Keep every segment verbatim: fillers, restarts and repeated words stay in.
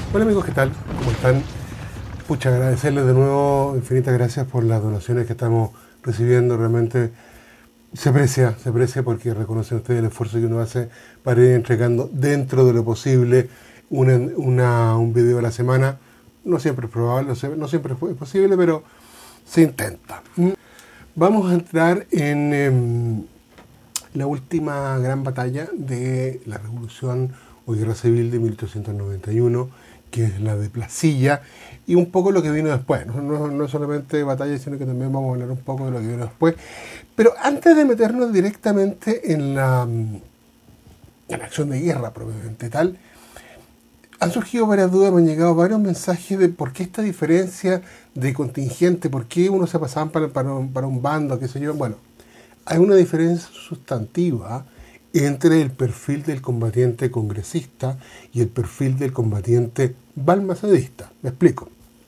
Hola amigos, ¿qué tal? ¿Cómo están? Pucha, agradecerles de nuevo, infinitas gracias por las donaciones que estamos recibiendo. Realmente se aprecia, se aprecia porque reconocen ustedes el esfuerzo que uno hace para ir entregando dentro de lo posible una, una, un video a la semana. No siempre es probable, no siempre es posible, pero se intenta. Vamos a entrar en eh, la última gran batalla de la Revolución o Guerra Civil de mil ochocientos noventa y uno, que es la de Placilla, y un poco lo que vino después. No, no, no solamente batalla, sino que también vamos a hablar un poco de lo que vino después. Pero antes de meternos directamente en la, en la acción de guerra propiamente tal, han surgido varias dudas, me han llegado varios mensajes de por qué esta diferencia de contingente, por qué uno se pasaban para, para, para un bando, qué sé yo. Bueno, hay una diferencia sustantiva entre el perfil del combatiente congresista y el perfil del combatiente balmacedista. Me explico.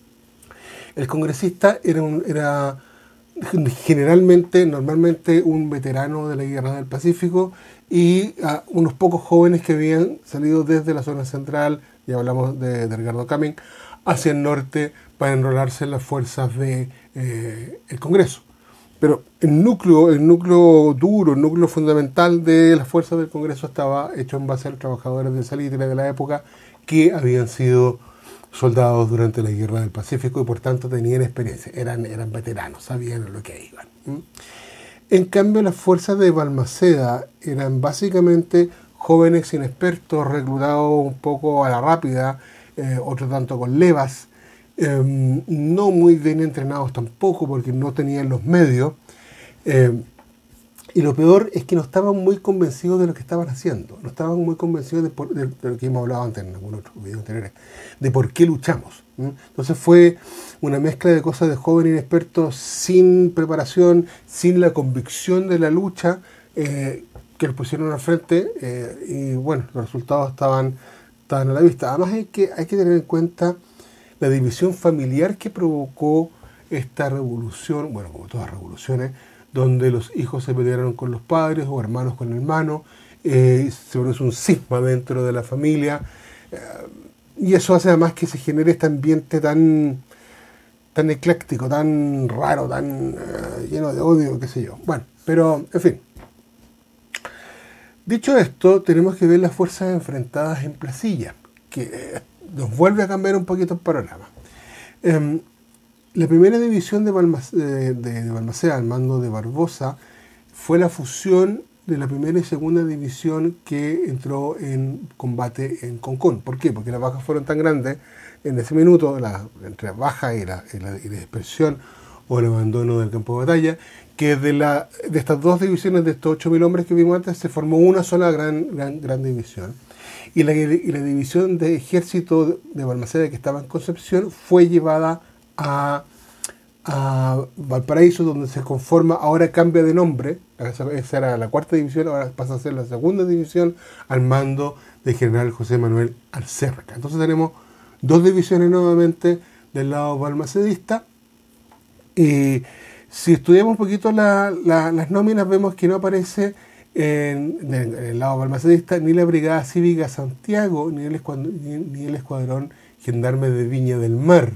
El congresista era, un, era generalmente, normalmente, un veterano de la Guerra del Pacífico y uh, unos pocos jóvenes que habían salido desde la zona central, ya hablamos de, de Ricardo Cumming, hacia el norte para enrolarse en las fuerzas del de, eh, Congreso. Pero el núcleo, el núcleo duro, el núcleo fundamental de las fuerzas del Congreso estaba hecho en base a los trabajadores de salitre de la época que habían sido soldados durante la Guerra del Pacífico y por tanto tenían experiencia, eran, eran veteranos, sabían a lo que iban. En cambio, las fuerzas de Balmaceda eran básicamente jóvenes inexpertos, reclutados un poco a la rápida, eh, otro tanto con levas, Eh, no muy bien entrenados tampoco porque no tenían los medios, eh, y lo peor es que no estaban muy convencidos de lo que estaban haciendo, no estaban muy convencidos de, por, de, de lo que hemos hablado antes en algunos otros videos anteriores, de por qué luchamos. ¿Mm? Entonces fue una mezcla de cosas de jóvenes inexpertos sin preparación, sin la convicción de la lucha, eh, que los pusieron al frente, eh, y bueno, los resultados estaban, estaban a la vista. Además hay que, hay que tener en cuenta la división familiar que provocó esta revolución, bueno, como todas revoluciones, donde los hijos se pelearon con los padres o hermanos con hermanos, eh, se produce un cisma dentro de la familia, eh, y eso hace además que se genere este ambiente tan, tan ecléctico, tan raro, tan eh, lleno de odio, qué sé yo. Bueno, pero, en fin. Dicho esto, tenemos que ver las fuerzas enfrentadas en Placilla, que eh, nos vuelve a cambiar un poquito el panorama. Eh, la primera división de, Balmac- de, de, de Balmaceda, al mando de Barbosa, fue la fusión de la primera y segunda división que entró en combate en Concón. ¿Por qué? Porque las bajas fueron tan grandes en ese minuto, la, entre la baja y la, y, la, y la dispersión o el abandono del campo de batalla, que de, la, de estas dos divisiones, de estos ocho mil hombres que vimos antes, se formó una sola gran, gran, gran división. Y la, y la división de ejército de Balmaceda, que estaba en Concepción, fue llevada a, a Valparaíso, donde se conforma, ahora cambia de nombre, esa era la cuarta división, ahora pasa a ser la segunda división, al mando del general José Manuel Alcerca. Entonces tenemos dos divisiones nuevamente del lado balmacedista, y si estudiamos un poquito la, la, las nóminas, vemos que no aparece En, en el lado balmacedista ni la Brigada Cívica Santiago ni el, escuadrón, ni, ni el Escuadrón Gendarme de Viña del Mar.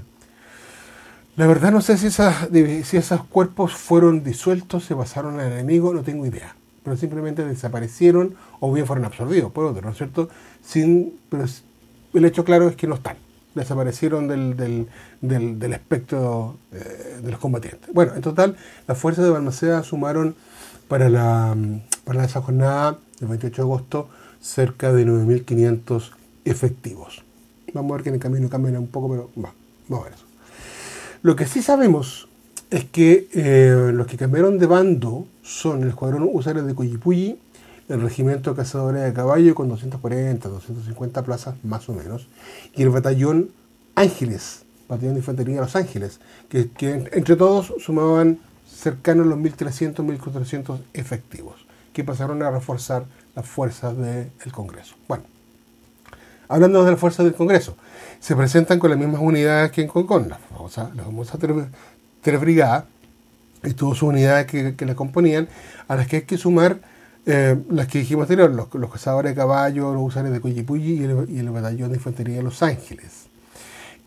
La verdad no sé si, esas, si esos cuerpos fueron disueltos, se pasaron al enemigo, no tengo idea, pero simplemente desaparecieron o bien fueron absorbidos por otro, ¿no es cierto? Sin, pero el hecho claro es que no están, desaparecieron del, del, del, del espectro eh, de los combatientes. Bueno, en total las fuerzas de Balmaceda sumaron para la Para esa jornada del veintiocho de agosto, cerca de nueve mil quinientos efectivos. Vamos a ver que en el camino cambian un poco, pero va, vamos a ver eso. Lo que sí sabemos es que eh, los que cambiaron de bando son el Escuadrón Húsares de Coyipulli, el Regimiento de Cazadores de Caballo con doscientas cuarenta, doscientas cincuenta plazas más o menos, y el Batallón Ángeles, Batallón de Infantería de Los Ángeles, que, que entre todos sumaban cercanos a los mil trescientos, mil cuatrocientos efectivos, que pasaron a reforzar las fuerzas del Congreso. Bueno, hablando de las fuerzas del Congreso, se presentan con las mismas unidades que en Concón, las famosas, las famosas tres, tres brigadas, y todas sus unidades que, que las componían, a las que hay que sumar eh, las que dijimos anterior, los, los cazadores de caballo, los húsares de Coyipulli y el, y el batallón de infantería de Los Ángeles.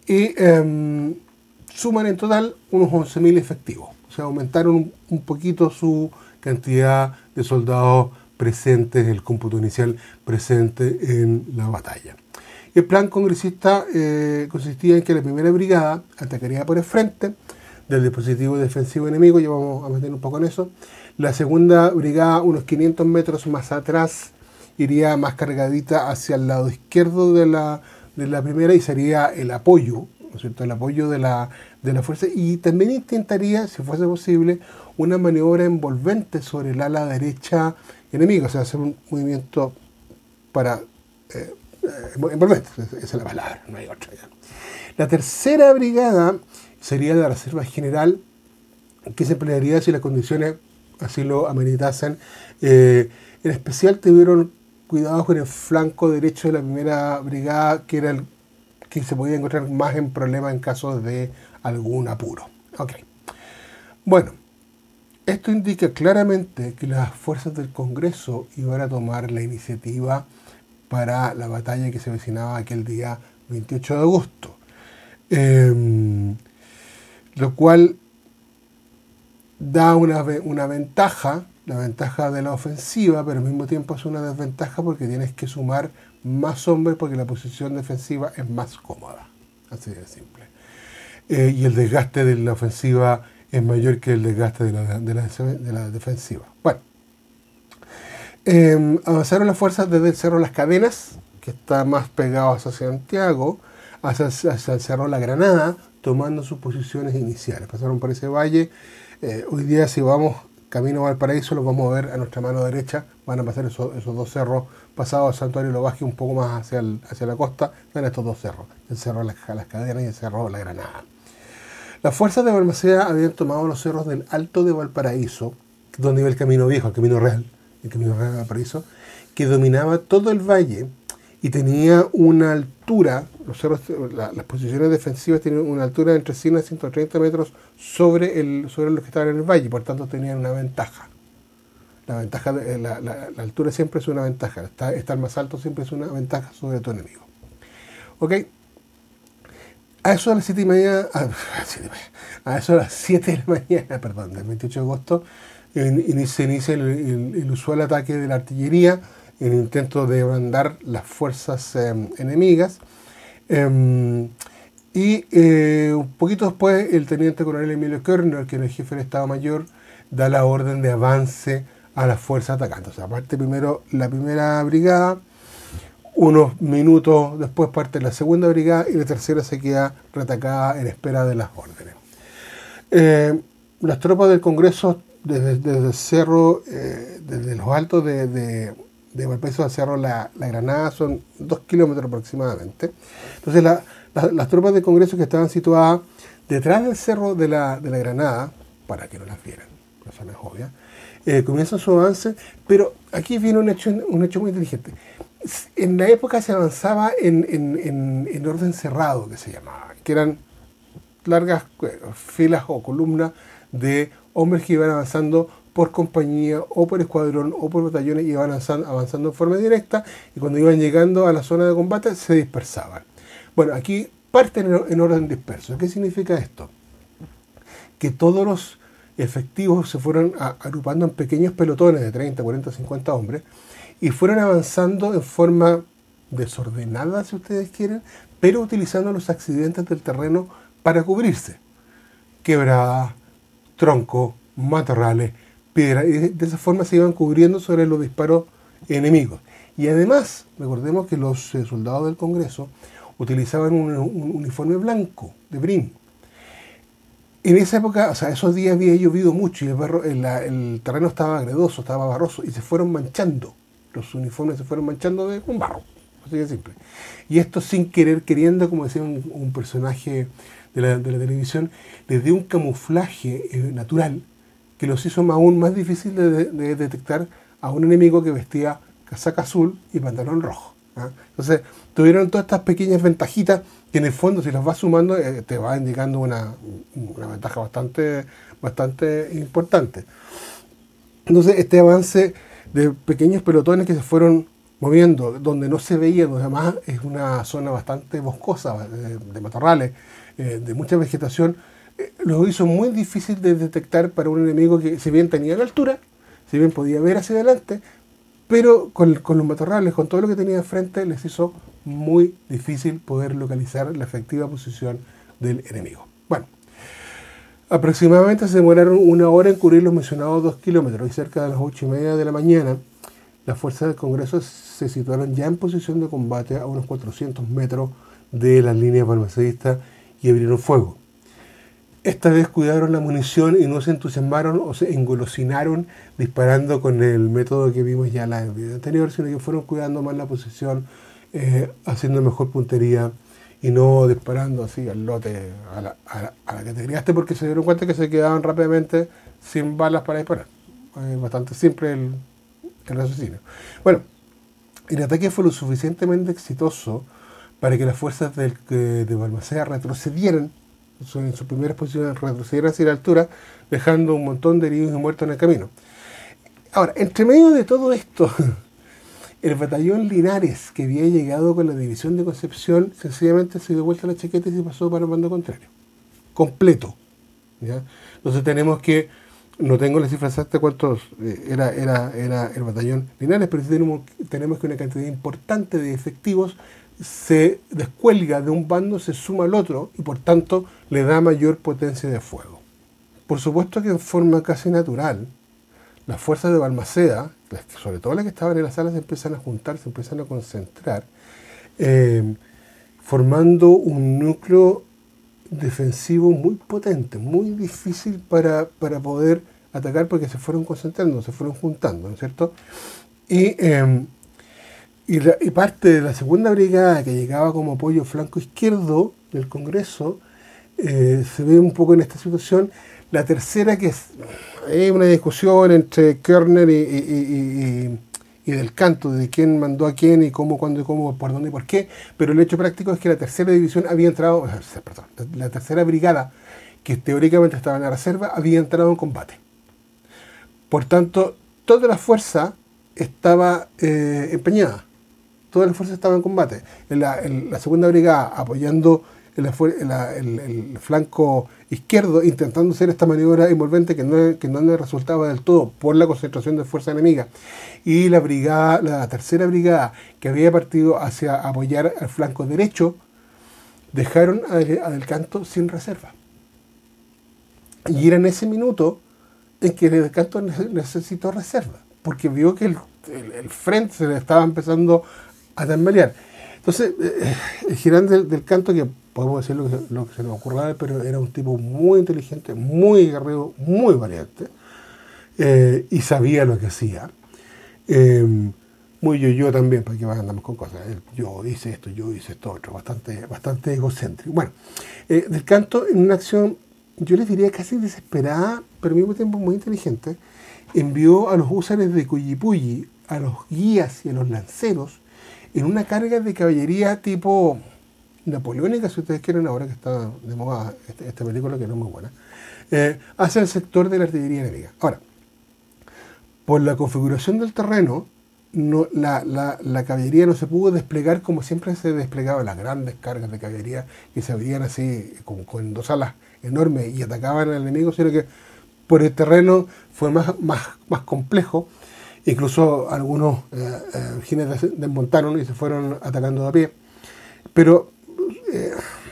y eh, suman en total unos once mil efectivos. O sea, aumentaron un, un poquito su cantidad de soldados presentes, el cómputo inicial presente en la batalla. El plan congresista eh, consistía en que la primera brigada atacaría por el frente del dispositivo defensivo enemigo, ya vamos a meter un poco en eso. La segunda brigada, unos quinientos metros más atrás, iría más cargadita hacia el lado izquierdo de la, de la primera y sería el apoyo, ¿no es cierto?, el apoyo de la, de la fuerza, y también intentaría, si fuese posible, una maniobra envolvente sobre el ala derecha enemiga, o sea, hacer un movimiento para eh, envolvente, esa es la palabra, no hay otra ya. La tercera brigada sería la Reserva General, que se emplearía si las condiciones así lo ameritasen. Eh, en especial tuvieron cuidado con el flanco derecho de la primera brigada, que era el que se podía encontrar más en problemas en caso de algún apuro. Okay. Bueno, esto indica claramente que las fuerzas del Congreso iban a tomar la iniciativa para la batalla que se avecinaba aquel día veintiocho de agosto. Eh, lo cual da una, una ventaja, la ventaja de la ofensiva, pero al mismo tiempo es una desventaja porque tienes que sumar más hombres porque la posición defensiva es más cómoda. Así de simple. Eh, y el desgaste de la ofensiva es mayor que el desgaste de la, de la, de la defensiva. Bueno, eh, avanzaron las fuerzas desde el Cerro Las Cadenas, que está más pegado hacia Santiago, hacia, hacia el Cerro La Granada, tomando sus posiciones iniciales. Pasaron por ese valle. Eh, hoy día, si vamos camino a Valparaíso, los vamos a ver a nuestra mano derecha. Van a pasar esos, esos dos cerros pasados a Santuario Lo Vázquez, un poco más hacia, el, hacia la costa. Están estos dos cerros, el Cerro Las, Las Cadenas y el Cerro La Granada. Las fuerzas de Balmaceda habían tomado los cerros del Alto de Valparaíso, donde iba el Camino Viejo, el Camino Real, el Camino Real de Valparaíso, que dominaba todo el valle y tenía una altura, los cerros, la, las posiciones defensivas tenían una altura de entre cien a ciento treinta metros sobre, el, sobre los que estaban en el valle, por tanto tenían una ventaja. La ventaja de, la, la, la altura siempre es una ventaja, estar, estar más alto siempre es una ventaja sobre tu enemigo. ¿Ok? A eso de las siete y media, a, a eso de las siete de la mañana, perdón, del veintiocho de agosto, in, se inicia el, el, el usual ataque de la artillería, en intento de mandar las fuerzas eh, enemigas. Eh, y eh, un poquito después, el teniente coronel Emilio Körner, que era el jefe del Estado Mayor, da la orden de avance a las fuerzas atacantes. O sea, parte primero la primera brigada, unos minutos después parte la segunda brigada y la tercera se queda retacada en espera de las órdenes. Eh, las tropas del Congreso, desde, desde el cerro, eh, desde los altos de, de de Valparaíso al Cerro La, La Granada, son dos kilómetros aproximadamente. Entonces la, la, las tropas del Congreso que estaban situadas detrás del Cerro de la, de la Granada, para que no las vieran, eso no es obvio, eh, comienzan su avance, pero aquí viene un hecho, un hecho muy inteligente. En la época se avanzaba en, en, en, en orden cerrado, que se llamaba, que eran largas filas o columnas de hombres que iban avanzando por compañía o por escuadrón o por batallones, y iban avanzando, avanzando en forma directa, y cuando iban llegando a la zona de combate se dispersaban. Bueno, aquí parten en orden disperso. ¿Qué significa esto? Que todos los efectivos se fueron a, agrupando en pequeños pelotones de treinta, cuarenta, cincuenta hombres y fueron avanzando en forma desordenada, si ustedes quieren, pero utilizando los accidentes del terreno para cubrirse. Quebradas, troncos, matorrales, piedra, y de esa forma se iban cubriendo sobre los disparos enemigos. Y además, recordemos que los eh, soldados del Congreso utilizaban un, un uniforme blanco de brin. En esa época, o sea, esos días había llovido mucho y el, barro, el, el terreno estaba agredoso, estaba barroso, y se fueron manchando. Los uniformes se fueron manchando de un barro, así de simple. Y esto sin querer, queriendo, como decía un, un personaje de la, de la televisión, les dio un camuflaje eh, natural que los hizo aún más difícil de, de, de detectar a un enemigo que vestía casaca azul y pantalón rojo. ¿Ah? Entonces, tuvieron todas estas pequeñas ventajitas que en el fondo, si las vas sumando, eh, te va indicando una, una ventaja bastante, bastante importante. Entonces, este avance de pequeños pelotones que se fueron moviendo, donde no se veía, donde además es una zona bastante boscosa, de, de matorrales, eh, de mucha vegetación, eh, lo hizo muy difícil de detectar para un enemigo que, si bien tenía la altura, si bien podía ver hacia adelante, pero con, con los matorrales, con todo lo que tenía enfrente, les hizo muy difícil poder localizar la efectiva posición del enemigo. Bueno, aproximadamente se demoraron una hora en cubrir los mencionados dos kilómetros y cerca de las ocho y media de la mañana las fuerzas del Congreso se situaron ya en posición de combate a unos cuatrocientos metros de las líneas balmacedistas y abrieron fuego. Esta vez cuidaron la munición y no se entusiasmaron o se engolosinaron disparando con el método que vimos ya en la video anterior, sino que fueron cuidando más la posición, eh, haciendo mejor puntería y no disparando así al lote, a la, a la, a la que te criaste, porque se dieron cuenta que se quedaban rápidamente sin balas para disparar. Es bastante simple el, el raciocinio. Bueno, el ataque fue lo suficientemente exitoso para que las fuerzas del, de Balmaceda retrocedieran en sus primeras posiciones, retrocedieran hacia la altura, dejando un montón de heridos y muertos en el camino. Ahora, entre medio de todo esto, el batallón Linares, que había llegado con la división de Concepción, sencillamente se dio vuelta la chaqueta y se pasó para el bando contrario. Completo. ¿Ya? Entonces tenemos que, no tengo la cifra exacta cuántos eh, era, era, era el batallón Linares, pero sí tenemos, tenemos que una cantidad importante de efectivos se descuelga de un bando, se suma al otro y por tanto le da mayor potencia de fuego. Por supuesto que en forma casi natural, las fuerzas de Balmaceda, sobre todo las que estaban en las salas, se empiezan a juntar, se empiezan a concentrar, eh, formando un núcleo defensivo muy potente, muy difícil para, para poder atacar porque se fueron concentrando, se fueron juntando, ¿no es cierto? Y, eh, y, la, y parte de la segunda brigada que llegaba como apoyo flanco izquierdo del Congreso eh, se ve un poco en esta situación. La tercera, que es, es una discusión entre Körner y, y, y, y Del Canto, de quién mandó a quién y cómo, cuándo y cómo, por dónde y por qué, pero el hecho práctico es que la tercera división había entrado, perdón, la tercera brigada, que teóricamente estaba en la reserva, había entrado en combate. Por tanto, toda la fuerza estaba eh, empeñada, toda la fuerza estaba en combate. En la, en la segunda brigada apoyando en la, en la, el, el flanco izquierdo, intentando hacer esta maniobra envolvente que no, que no le resultaba del todo por la concentración de fuerza enemiga. Y la brigada, la tercera brigada, que había partido hacia apoyar al flanco derecho, dejaron a Del, a Del Canto sin reserva. Y era en ese minuto en que Del Canto necesitó reserva, porque vio que el, el, el frente se le estaba empezando a tambalear. Entonces, eh, el Girán del, del Canto, que podemos decir lo que, lo que se nos ocurra, pero era un tipo muy inteligente, muy guerrero, muy valiente, eh, y sabía lo que hacía. Eh, muy yo-yo también, porque andamos con cosas. Yo hice esto, yo hice esto otro, bastante, bastante egocéntrico. Bueno, eh, Del Canto, en una acción, yo les diría casi desesperada, pero al mismo tiempo muy inteligente, envió a los húsares de Cuyipulli, a los guías y a los lanceros, en una carga de caballería tipo napoleónica, si ustedes quieren, ahora que está de moda esta, esta película, que no es muy buena, eh, hacia el sector de la artillería enemiga. Ahora, por la configuración del terreno, no, la, la, la caballería no se pudo desplegar como siempre se desplegaban las grandes cargas de caballería que se abrían así, con, con dos alas enormes y atacaban al enemigo, sino que por el terreno fue más, más, más complejo. Incluso algunos eh, eh, jinetes desmontaron y se fueron atacando de a pie. Pero eh,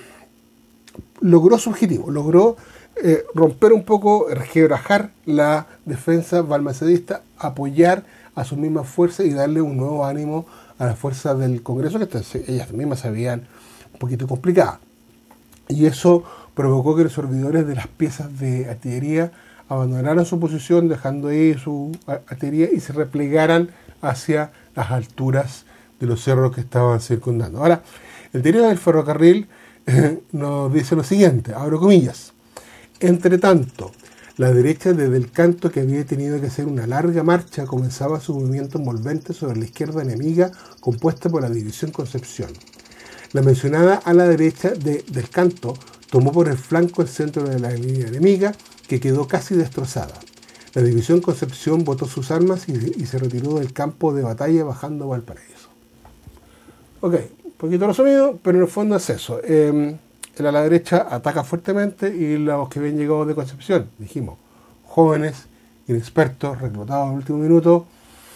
logró su objetivo, logró eh, romper un poco, resquebrajar la defensa balmacedista, apoyar a sus mismas fuerzas y darle un nuevo ánimo a las fuerzas del Congreso, que ellas mismas se veían un poquito complicadas. Y eso provocó que los servidores de las piezas de artillería abandonaran su posición, dejando ahí su artillería y se replegaran hacia las alturas de los cerros que estaban circundando. Ahora, el diario del ferrocarril eh, nos dice lo siguiente, abro comillas: entre tanto, la derecha de Del Canto, que había tenido que hacer una larga marcha, comenzaba su movimiento envolvente sobre la izquierda enemiga, compuesta por la división Concepción. La mencionada a la derecha de Del Canto tomó por el flanco el centro de la línea enemiga, que quedó casi destrozada. La división Concepción botó sus armas y, y se retiró del campo de batalla bajando a Valparaíso. Ok, un poquito resumido, pero en el fondo es eso. Eh, el ala derecha ataca fuertemente y los que habían llegado de Concepción, dijimos, jóvenes, inexpertos, reclutados al último minuto,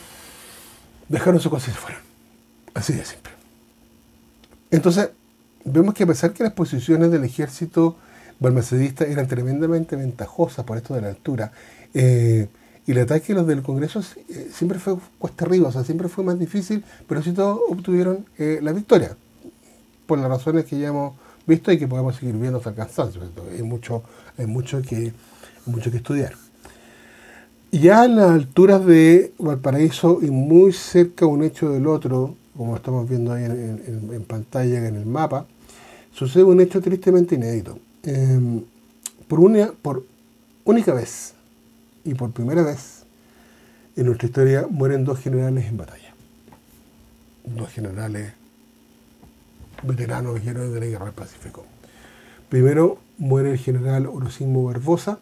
dejaron su cosa y se fueron. Así de simple. Entonces, vemos que a pesar que las posiciones del ejército balmacedista eran tremendamente ventajosas por esto de la altura, eh, y el ataque de los del Congreso eh, siempre fue cuesta arriba, o sea, siempre fue más difícil, pero sí todos obtuvieron eh, la victoria, por las razones que ya hemos visto y que podemos seguir viendo hasta el cansancio. Hay mucho, hay mucho que, hay mucho que estudiar. Ya a las alturas de Valparaíso y muy cerca un hecho del otro, como estamos viendo ahí en, en, en pantalla, en el mapa, sucede un hecho tristemente inédito. Eh, por, una, por única vez y por primera vez en nuestra historia mueren dos generales en batalla. Dos generales veteranos héroes de la Guerra del Pacífico. Primero muere el general Orosimo Barbosa,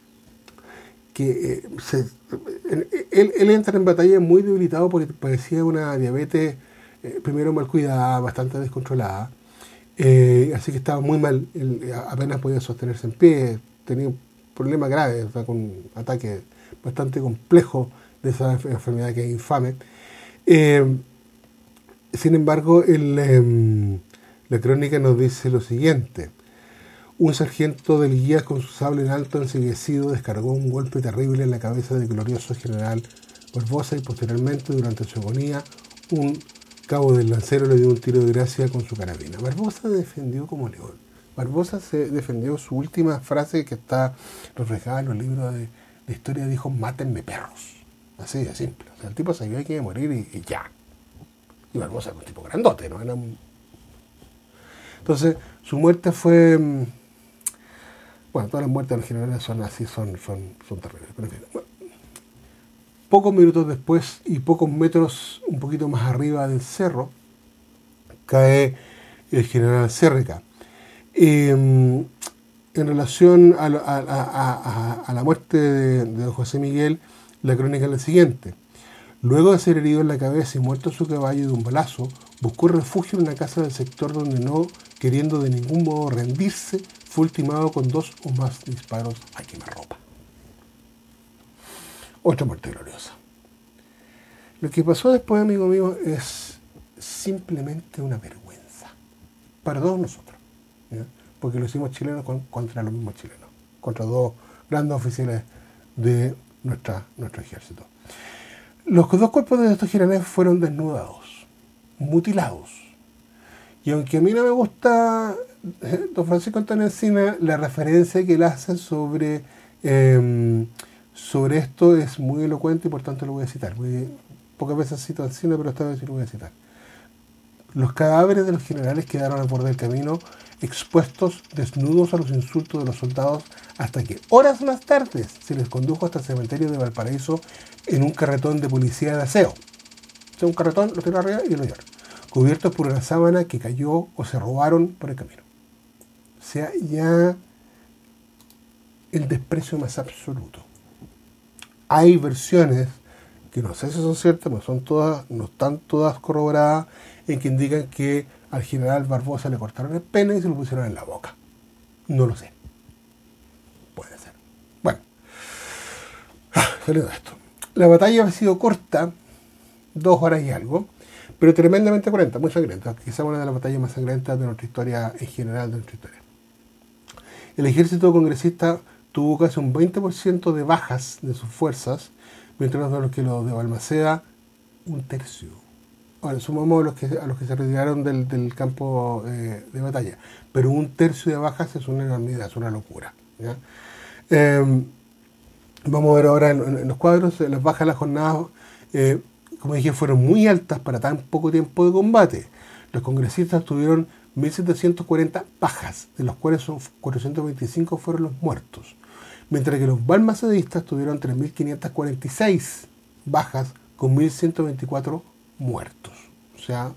que eh, se, él, él entra en batalla muy debilitado porque padecía una diabetes eh, primero mal cuidada, bastante descontrolada, eh, así que estaba muy mal, él apenas podía sostenerse en pie, tenía un problema grave, o sea, con un ataque bastante complejo de esa enfermedad que es infame. Eh, sin embargo, el, eh, la crónica nos dice lo siguiente: un sargento del guía con su sable en alto enceguecido descargó un golpe terrible en la cabeza del glorioso general Barbosa y posteriormente, durante su agonía, un cabo del lancero le dio un tiro de gracia con su carabina. Barbosa defendió como león. Barbosa se defendió, su última frase que está reflejada en los libros de, de historia, dijo: mátenme perros. Así de simple. O sea, el tipo sabía que iba a morir y, y ya. Y Barbosa era un tipo grandote, ¿no? Era un... Entonces, su muerte fue... Bueno, todas las muertes de los generales son así, son, son, son terribles. Pero en fin, bueno. Pocos minutos después y pocos metros un poquito más arriba del cerro, cae el general Cérreca. Eh, en relación a, a, a, a, a la muerte de, de don José Miguel, la crónica es la siguiente: luego de ser herido en la cabeza y muerto su caballo de un balazo, buscó refugio en una casa del sector donde, no queriendo de ningún modo rendirse, fue ultimado con dos o más disparos a quemarropa. Otra muerte gloriosa. Lo que pasó después, amigo mío, es simplemente una vergüenza para todos nosotros, ¿ya? Porque lo hicimos chilenos con, contra los mismos chilenos, contra dos grandes oficiales de nuestra, nuestro ejército. Los dos cuerpos de estos generales fueron desnudados, mutilados. Y aunque a mí no me gusta, eh, don Francisco Antonio Encina, la referencia que él hace sobre, eh, sobre esto es muy elocuente y por tanto lo voy a citar. Muy, pocas veces cito a Encina, pero esta vez sí lo voy a citar. Los cadáveres de los generales quedaron al borde del camino, expuestos, desnudos a los insultos de los soldados, hasta que horas más tarde se les condujo hasta el cementerio de Valparaíso en un carretón de policía de aseo. O sea, un carretón, lo tiró arriba y lo llevaron, cubiertos por una sábana que cayó o se robaron por el camino. O sea, ya el desprecio más absoluto. Hay versiones que no sé si son ciertas, pero son todas, no están todas corroboradas, en que indican que al general Barbosa le cortaron el pene y se lo pusieron en la boca. No lo sé. Puede ser. Bueno, saliendo de esto. La batalla ha sido corta, dos horas y algo, pero tremendamente cruenta, muy sangrienta. Quizá una de las batallas más sangrientas de nuestra historia en general, de nuestra historia. El ejército congresista tuvo casi un veinte por ciento de bajas de sus fuerzas, mientras que los de Balmaceda, un tercio. Ahora, sumamos a los que, a los que se retiraron del, del campo eh, de batalla, pero un tercio de bajas es una enormidad, es una locura, ¿ya? Eh, vamos a ver ahora en, en los cuadros, las bajas de la jornada, eh, como dije, fueron muy altas para tan poco tiempo de combate. Los congresistas tuvieron mil setecientos cuarenta bajas, de los cuales son cuatrocientos veinticinco fueron los muertos, mientras que los balmacedistas tuvieron tres mil quinientas cuarenta y seis bajas con mil ciento veinticuatro muertos. O sea,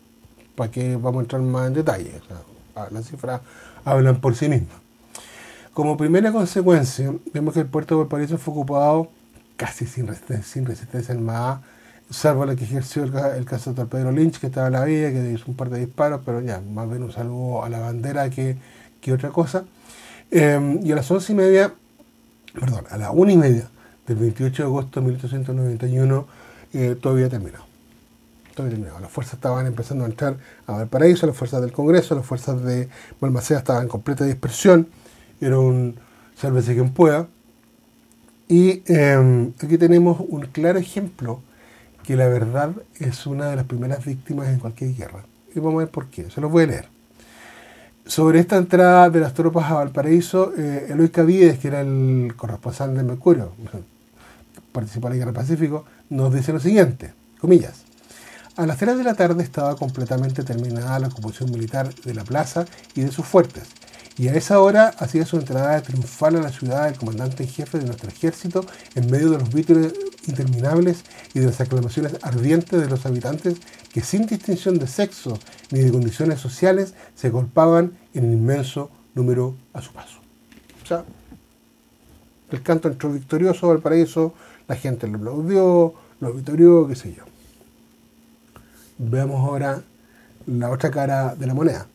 ¿para qué vamos a entrar más en detalle? O sea, las cifras hablan por sí mismas. Como primera consecuencia, vemos que el puerto de Valparaíso fue ocupado casi sin resistencia, sin resistencia armada, salvo la que ejerció el, el caso de Pedro Lynch, que estaba en la vía, que hizo un par de disparos, pero ya, más bien un saludo a la bandera que, que otra cosa. Eh, y a las once y media, perdón, a las una y media del veintiocho de agosto de mil ochocientos noventa y uno, eh, todo había terminado. Todo había terminado. Las fuerzas estaban empezando a entrar a Valparaíso, las fuerzas del Congreso, las fuerzas de Balmaceda estaban en completa dispersión, era un sálvese quien pueda. Y eh, aquí tenemos un claro ejemplo que la verdad es una de las primeras víctimas en cualquier guerra. Y vamos a ver por qué. Se los voy a leer. Sobre esta entrada de las tropas a Valparaíso, eh, Eloy Cavides, que era el corresponsal de Mercurio, participó en la Guerra del Pacífico, nos dice lo siguiente, comillas: a las tres de la tarde estaba completamente terminada la ocupación militar de la plaza y de sus fuertes, y a esa hora hacía su entrada triunfal a la ciudad el comandante en jefe de nuestro ejército en medio de los vítores interminables y de las aclamaciones ardientes de los habitantes que sin distinción de sexo ni de condiciones sociales se golpaban en un inmenso número a su paso. O sea, el canto entró victorioso al Valparaíso, la gente lo aplaudió, lo victorió, qué sé yo. Veamos ahora la otra cara de la moneda.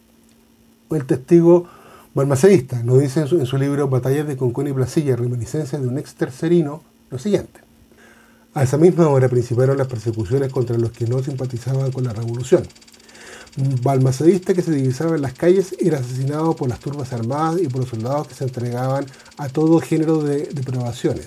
El testigo balmacedista nos dice en su, en su libro Batallas de Concón y Placilla, reminiscencias de un ex tercerino, lo siguiente: a esa misma hora principiaron las persecuciones contra los que no simpatizaban con la revolución. Un balmacedista que se divisaba en las calles era asesinado por las turbas armadas y por los soldados que se entregaban a todo género de depravaciones.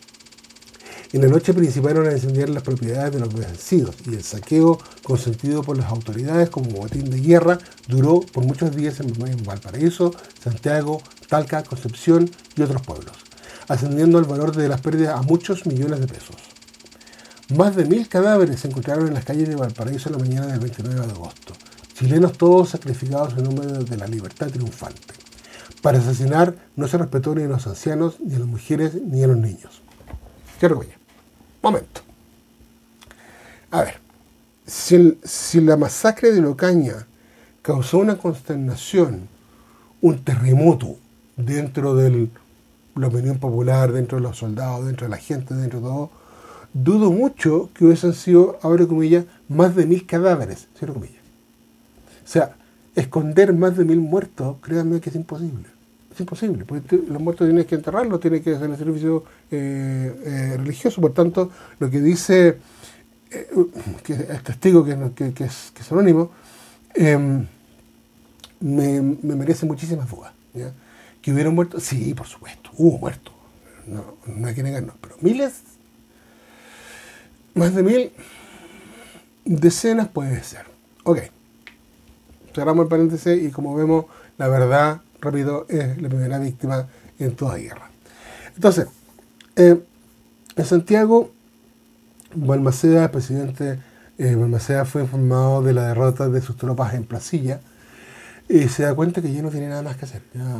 En la noche principiaron a incendiar las propiedades de los vencidos y el saqueo, consentido por las autoridades como botín de guerra, duró por muchos días en Valparaíso, Santiago, Talca, Concepción y otros pueblos, ascendiendo el valor de las pérdidas a muchos millones de pesos. Más de mil cadáveres se encontraron en las calles de Valparaíso en la mañana del veintinueve de agosto, chilenos todos sacrificados en nombre de la libertad triunfante. Para asesinar no se respetó ni a los ancianos, ni a las mujeres, ni a los niños. ¡Qué vergüenza! Momento. A ver, si, el, si la masacre de Locaña causó una consternación, un terremoto dentro de la opinión popular, dentro de los soldados, dentro de la gente, dentro de todo, dudo mucho que hubiesen sido, abre comillas, más de mil cadáveres, cierro comillas. O sea, esconder más de mil muertos, créanme que es imposible. Es imposible, porque los muertos tienes que enterrarlos, tienes que hacer el servicio eh, eh, religioso. Por tanto, lo que dice eh, que el testigo que, que, que, es, que es anónimo, eh, me, me merece muchísimas dudas. ¿Ya? ¿Que hubieron muertos? Sí, por supuesto, hubo muertos. No, no hay que negarnos, pero miles, más de mil, decenas puede ser. Ok, cerramos el paréntesis y como vemos, la verdad, rápido, es la primera víctima en toda guerra. Entonces, eh, en Santiago, Balmaceda, el presidente eh, Balmaceda fue informado de la derrota de sus tropas en Placilla y se da cuenta que ya no tiene nada más que hacer, ya,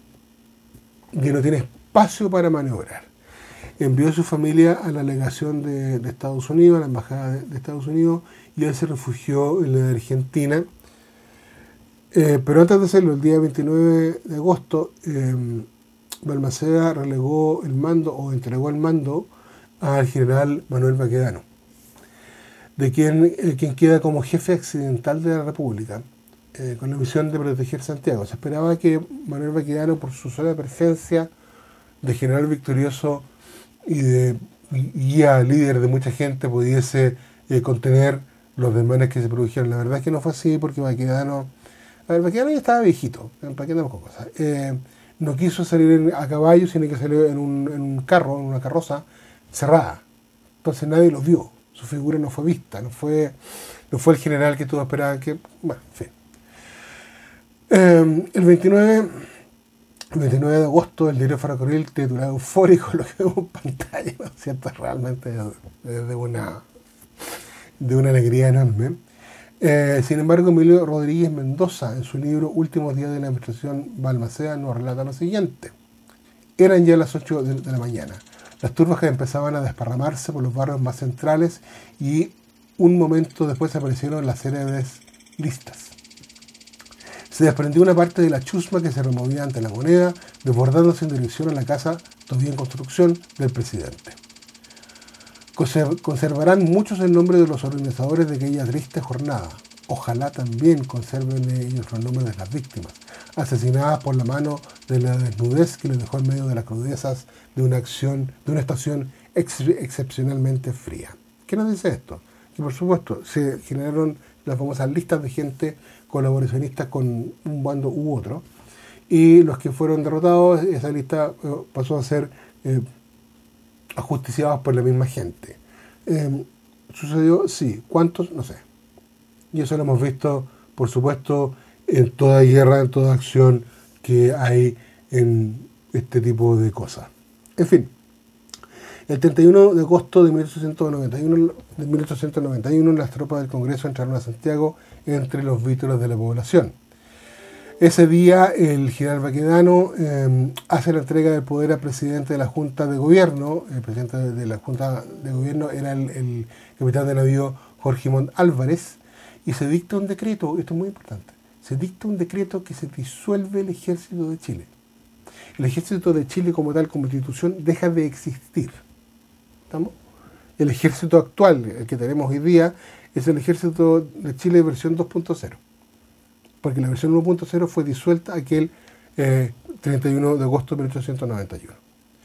ya no tiene espacio para maniobrar. Envió a su familia a la legación de, de Estados Unidos, a la embajada de, de Estados Unidos, y él se refugió en la Argentina. Eh, pero antes de hacerlo, el día veintinueve de agosto, eh, Balmaceda relegó el mando o entregó el mando al general Manuel Baquedano, de quien, eh, quien queda como jefe accidental de la República, eh, con la misión de proteger Santiago. Se esperaba que Manuel Baquedano, por su sola presencia de general victorioso y de guía líder de mucha gente, pudiese eh, contener los desmanes que se produjeron. La verdad es que no fue así, porque Baquedano, a ver, Baquedano ya estaba viejito, ¿para qué andamos con cosas? Eh, no quiso salir a caballo, sino que salió en un, en un carro, en una carroza cerrada. Entonces nadie lo vio, su figura no fue vista, no fue, no fue el general que todos esperaban que... Bueno, en fin. Eh, el veintinueve, el veintinueve de agosto, el diario Ferrocarril titulado Eufórico, lo que vemos en pantalla, ¿no es cierto? Realmente es de una, de una alegría enorme. Eh, sin embargo, Emilio Rodríguez Mendoza, en su libro Últimos días de la administración Balmaceda, nos relata lo siguiente. Eran ya las ocho de, de la mañana. Las turbas que empezaban a desparramarse por los barrios más centrales y un momento después aparecieron las célebres listas. Se desprendió una parte de la chusma que se removía ante la moneda, desbordándose en dirección a la casa todavía en construcción del presidente. Conservarán muchos el nombre de los organizadores de aquella triste jornada. Ojalá también conserven ellos los nombres de las víctimas, asesinadas por la mano de la desnudez que les dejó en medio de las crudezas de una acción, de una estación ex excepcionalmente fría. ¿Qué nos dice esto? Que por supuesto se generaron las famosas listas de gente colaboracionistas con un bando u otro, y los que fueron derrotados, esa lista eh, pasó a ser eh, ajusticiados por la misma gente. Eh, ¿Sucedió? Sí. ¿Cuántos? No sé. Y eso lo hemos visto, por supuesto, en toda guerra, en toda acción que hay en este tipo de cosas. En fin, el treinta y uno de agosto de mil ochocientos noventa y uno, de mil ochocientos noventa y uno las tropas del Congreso entraron a Santiago entre los vítulos de la población. Ese día el general Baquedano eh, hace la entrega del poder al presidente de la Junta de Gobierno. El presidente de la Junta de Gobierno era el, el capitán de navío Jorge Montt Álvarez, y se dicta un decreto, esto es muy importante, se dicta un decreto que se disuelve el Ejército de Chile. El Ejército de Chile como tal, como institución, deja de existir. ¿Estamos? El ejército actual, el que tenemos hoy día, es el Ejército de Chile versión dos punto cero. Porque la versión uno punto cero fue disuelta aquel eh, treinta y uno de agosto de mil ochocientos noventa y uno.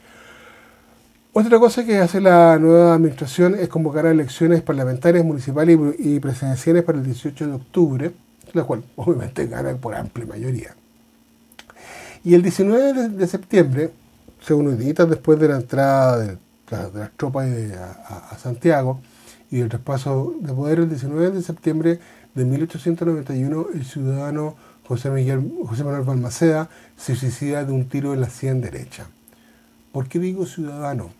Otra cosa que hace la nueva administración es convocar a elecciones parlamentarias, municipales y presidenciales para el dieciocho de octubre, la cual obviamente gana por amplia mayoría. Y el diecinueve de septiembre, según unos días después de la entrada de, de las tropas de, a, a Santiago y el traspaso de poder, el diecinueve de septiembre de mil ochocientos noventa y uno, el ciudadano José, Miguel, José Manuel Balmaceda se suicida de un tiro en la sien derecha. ¿Por qué digo ciudadano?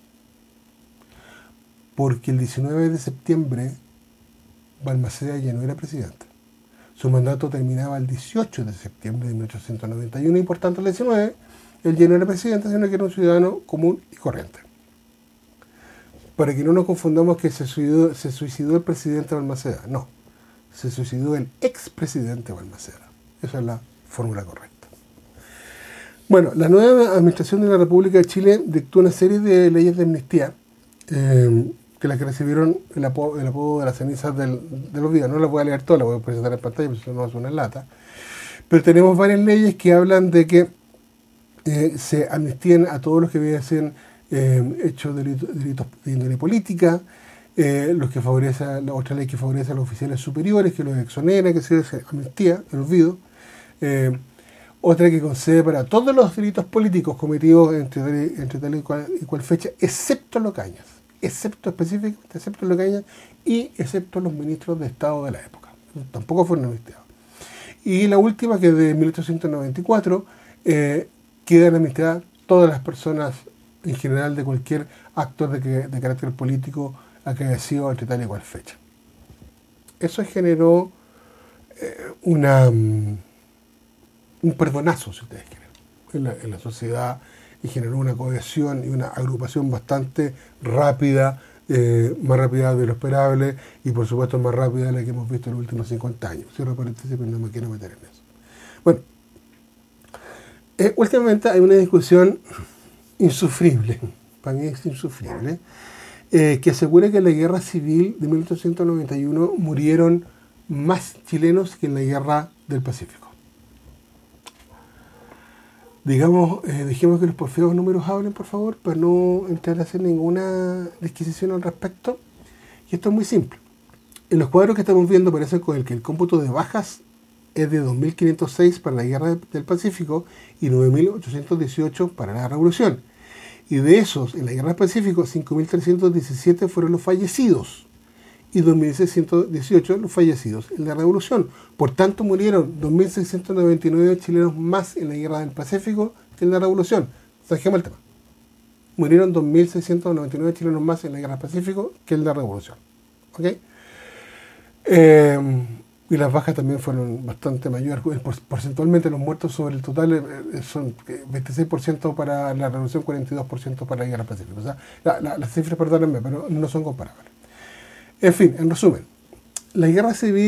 Porque el diecinueve de septiembre Balmaceda ya no era presidente. Su mandato terminaba el dieciocho de septiembre de mil ochocientos noventa y uno y por tanto el diecinueve él ya no era presidente, sino que era un ciudadano común y corriente. Para que no nos confundamos que se suicidó, se suicidó el presidente Balmaceda. No, se suicidó el expresidente Balmaceda. Esa es la fórmula correcta. Bueno, la nueva administración de la República de Chile dictó una serie de leyes de amnistía eh, que las que recibieron el apodo, el apodo de las cenizas del, de los días. No las voy a leer todas, las voy a presentar en pantalla, porque si no es una lata. Pero tenemos varias leyes que hablan de que eh, se amnistíen a todos los que hubiesen eh, hecho delitos, delitos de índole política, eh, los que favorece, la otra ley que favorece a los oficiales superiores, que los exonera, que se dice amnistía, el olvido. Eh, otra que concede para todos los delitos políticos cometidos entre, entre tal y cual, y cual fecha, excepto los cañas. excepto específicamente, excepto los cañas y excepto los ministros de Estado de la época. Tampoco fueron amnistiados. Y la última, que es de mil ochocientos noventa y cuatro, eh, quedan amnistiadas todas las personas en general de cualquier acto de, que, de carácter político a que haya sido entre tal y cual fecha. Eso generó eh, una, um, un perdonazo, si ustedes quieren, en la, en la sociedad, y generó una cohesión y una agrupación bastante rápida, eh, más rápida de lo esperable y por supuesto más rápida de la que hemos visto en los últimos cincuenta años. Cierro paréntesis, pero no me quiero meter en eso. Bueno, eh, últimamente hay una discusión insufrible, para mí es insufrible, eh, que asegura que en la guerra civil de mil ochocientos noventa y uno murieron más chilenos que en la guerra del Pacífico. Digamos, eh, dejemos que los porfeos números hablen, por favor, para no entrar a hacer ninguna disquisición al respecto. Y esto es muy simple. En los cuadros que estamos viendo parece con el que el cómputo de bajas es de dos mil quinientos seis para la guerra del Pacífico y nueve mil ochocientos dieciocho para la Revolución. Y de esos, en la guerra del Pacífico, cinco mil trescientos diecisiete fueron los fallecidos y dos mil seiscientos dieciocho los fallecidos en la Revolución. Por tanto, murieron dos mil seiscientos noventa y nueve chilenos más en la Guerra del Pacífico que en la Revolución. Sajemos el tema. Murieron dos mil seiscientos noventa y nueve chilenos más en la Guerra del Pacífico que en la Revolución. ¿Ok? Eh, y las bajas también fueron bastante mayores. Porcentualmente los muertos sobre el total eh, son veintiséis por ciento para la Revolución, cuarenta y dos por ciento para la Guerra del Pacífico. O sea, la, la, las cifras, perdónenme, pero no son comparables. En fin, en resumen, la guerra civil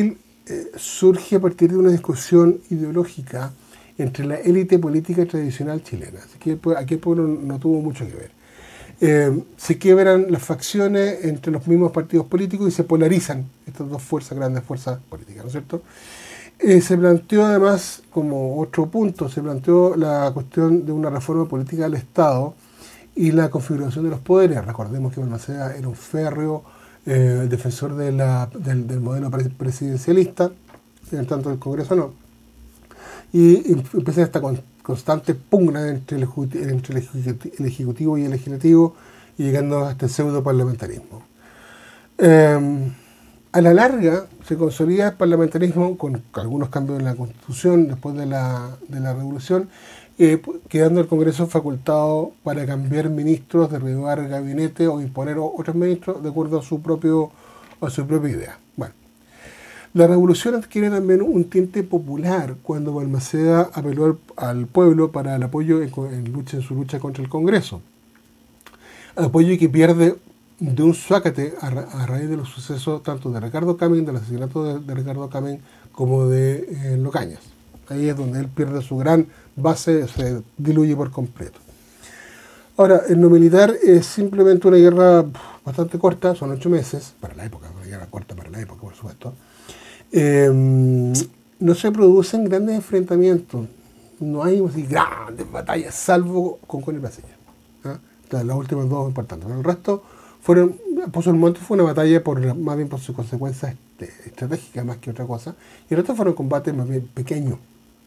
eh, surge a partir de una discusión ideológica entre la élite política tradicional chilena. Así que aquí el pueblo no tuvo mucho que ver. Eh, se quiebran las facciones entre los mismos partidos políticos y se polarizan estas dos fuerzas, grandes fuerzas políticas, ¿no es cierto? Eh, se planteó además, como otro punto, se planteó la cuestión de una reforma política del Estado y la configuración de los poderes. Recordemos que Balmaceda era un férreo eh, defensor de la, del, del modelo presidencialista, en tanto el Congreso no. Y empieza esta con, constante pugna entre, el, entre el, ejecutivo, el Ejecutivo y el Legislativo, y llegando a este pseudo parlamentarismo. Eh, a la larga se consolida el parlamentarismo con algunos cambios en la Constitución después de la, de la Revolución, eh, quedando el Congreso facultado para cambiar ministros, derribar el gabinete o imponer otros ministros de acuerdo a su propio a su propia idea. Bueno, la revolución adquiere también un tinte popular cuando Balmaceda apeló al, al pueblo para el apoyo en, en, lucha, en su lucha contra el Congreso. Apoyo que pierde de un suácate a, a raíz de los sucesos tanto de Ricardo Camin, del asesinato de, de Ricardo Camin, como de eh, Locañas. Ahí es donde él pierde su gran base, se diluye por completo. Ahora, el no militar es simplemente una guerra bastante corta, son ocho meses, para la época, una guerra corta para la época, por supuesto. Eh, no se producen grandes enfrentamientos, no hay así, grandes batallas, salvo con Connie Placilla. ¿eh? Las últimas dos importantes. El resto fueron, Pozo del Monte fue una batalla por más bien por sus consecuencias estratégicas más que otra cosa, y el resto fueron combates más bien pequeños.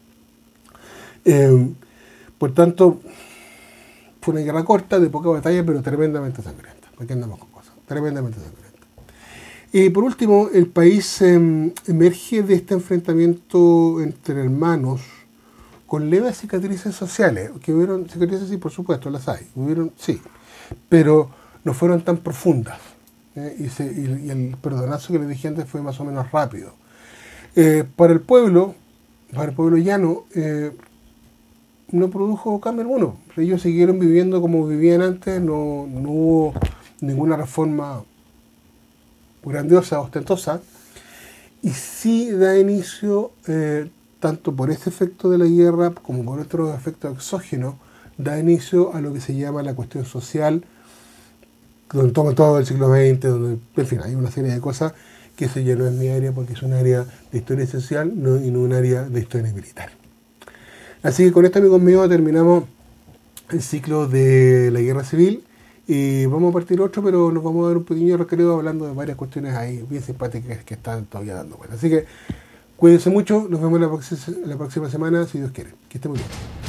Eh, por tanto, fue una guerra corta, de poca batalla, pero tremendamente sangrienta. Aquí andamos con cosas, tremendamente sangrienta. Y por último, el país eh, emerge de este enfrentamiento entre hermanos con leves cicatrices sociales, que hubieron cicatrices, sí, por supuesto, las hay, hubieron, sí, pero no fueron tan profundas, ¿eh? y, se, y, y el perdonazo que les dije antes fue más o menos rápido. Eh, para el pueblo, para el pueblo llano, eh, no produjo cambio alguno. Ellos siguieron viviendo como vivían antes, no, no hubo ninguna reforma grandiosa, ostentosa, y sí da inicio, eh, tanto por este efecto de la guerra como por otros efectos exógenos, da inicio a lo que se llama la cuestión social, donde toma todo el siglo veinte, donde, en fin, hay una serie de cosas que ese ya no es mi área porque es un área de historia social no, y no un área de historia militar. Así que con esto, amigos míos, terminamos el ciclo de la guerra civil y vamos a partir otro, pero nos vamos a dar un pequeño recreo hablando de varias cuestiones ahí bien simpáticas que están todavía dando vueltas. Así que cuídense mucho, nos vemos la próxima, la próxima semana, si Dios quiere. Que esté muy bien.